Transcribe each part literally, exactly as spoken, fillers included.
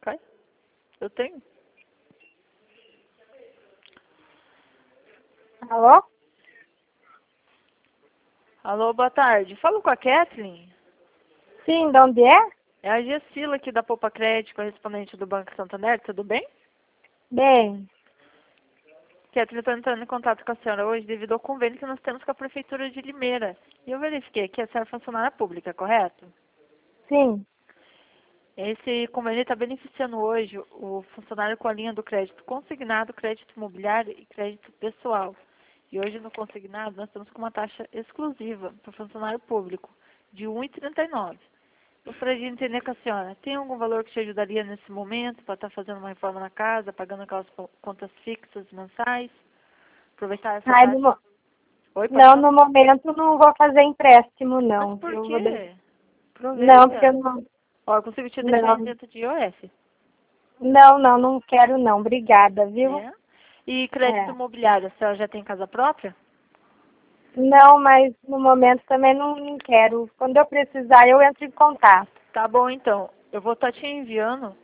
Cai? Eu tenho. Alô? Alô, boa tarde. Falo com a Kathleen. Sim, de onde é? É a Gessila aqui da Poupa Crédito, correspondente do Banco Santander. Tudo bem? Bem, Kathleen, eu estou entrando em contato com a senhora hoje devido ao convênio que nós temos com a Prefeitura de Limeira. E eu verifiquei que a senhora é funcionária pública, correto? sim. Esse convênio está beneficiando hoje o funcionário com a linha do crédito consignado, crédito imobiliário e crédito pessoal. E hoje no consignado nós estamos com uma taxa exclusiva para o funcionário público de um vírgula trinta e nove. Gostaria de entender com a senhora, tem algum valor que te ajudaria nesse momento para estar fazendo uma reforma na casa, pagando aquelas po- contas fixas mensais? Aproveitar essa Ai, no, taxa? mo- Oi, pode não, falar? no momento não vou fazer empréstimo, Mas não. por Eu vou de- quê? Não, porque eu Aproveita. não. Ó, eu consigo te deixar Não, isento de I O F. não, não, não quero não. Obrigada, viu? É? E crédito É. imobiliário, a senhora já tem casa própria? Não, mas no momento também não, não quero. Quando eu precisar, eu entro em contato. Tá bom, então. Eu vou estar te enviando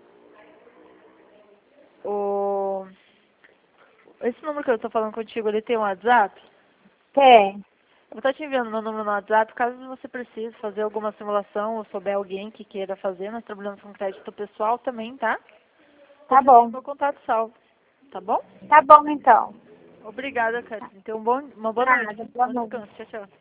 o... Esse número que eu tô falando contigo, ele tem um WhatsApp? Tem. Eu vou estar te enviando meu número no WhatsApp, caso você precise fazer alguma simulação ou souber alguém que queira fazer. Nós trabalhamos com crédito pessoal também, tá? Tá Você tem o bom. meu contato salvo, tá bom? Tá bom, então. Obrigada, Catherine. Tenha um bom, uma boa noite. Nada, boa Bom noite. descanso. Tchau, tchau.